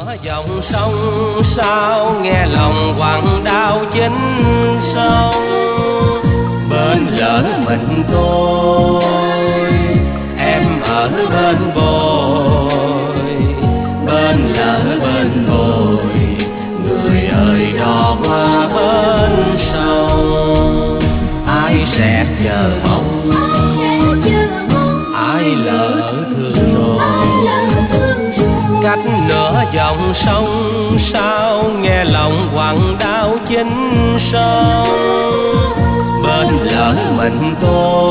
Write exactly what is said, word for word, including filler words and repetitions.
nửa dòng sông sao nghe lòng quặn đau chính sông. Bên lỡ mình tôi em ở bên bồi, bên lỡ bên bồi người ơi đò qua bên sông. Ai sẽ chờ mong, ai lỡ thương rồi. Cách nửa dòng sông sao nghe lòng quặn đau chính sông. Bên lỡ mình tôi